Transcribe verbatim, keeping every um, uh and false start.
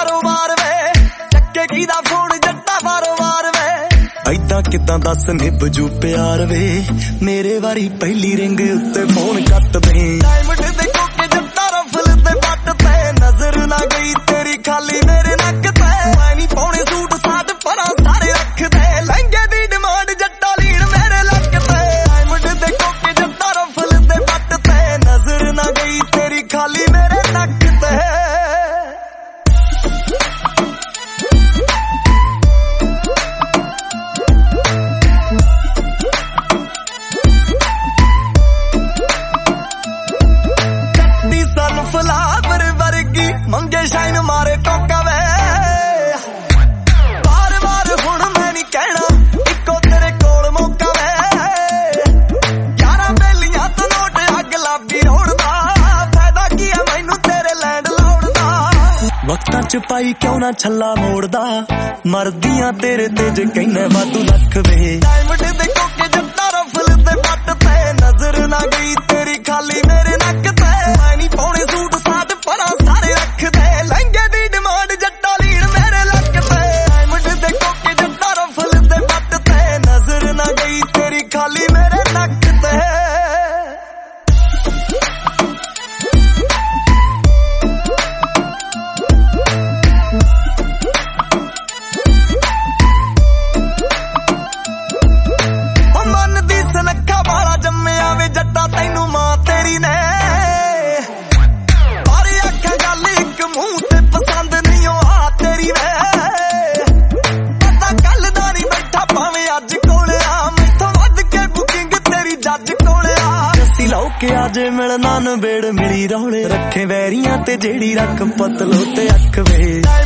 कारोबार वे चक्के की दा फोन जट्टा बारोबार वे ऐदा किदां दस निभ जू प्यार वे मेरे वारी पहली रिंग उत्ते फोन कट दे डायमंड दे कोके जट्टा रफल ते पट ते नजर ना गई तेरी खाली मेरे नक ते मैं नहीं पाउणे सूट साट परा सारे रख दे लहंगे दी डिमांड जट्टा लीड़ मेरे लक ते डायमंड दे कोके जट्टा रफल ते पट ते नजर ना गई तेरी खाली मेरे नक ते फ्लावर वर्गी मंगे शाइन मारे टोका वे बार बार हुण मैं नहीं कहना इको तेरे कोल मौका वे यारा बेलियां तो नोट अग लाबी रोड़दा फायदा की है मैनू तेरे लैंड लाउड़ दा वक्तां च पाई क्यों ना छल्ला मोड़दा मरदियां तेरे ते जे कहने वाधू लख वे डायमंड दे कोके जट्टा रफल ते पट ते नजर ना गई तेरी खाली मेरे नक ते मैं नहीं पाउणे सूट साट परा सारे रख दे लहंगे दी डिमांड जट्टा लीड़ मेरे लक ते डायमंड दे कोके जट्टा रफल ते पट ते नजर ना गई तेरी खाली मेरे नक ते मन दी सनखा वाला जम्मिया वे जट्टा तैनू मां तेरी ने बारे आखा गल एक मुंह ते पसंद नहीं आ तेरी वे पता कल दा नहीं बैठा भावें अज कोल आ मैथों वध के बुकिंग तेरी जज कोल आ जस्सी लो के अजे मिलना नबेड़ मिली रौले रखे वैरियां ते जेड़ी रख पतलो ते अख वे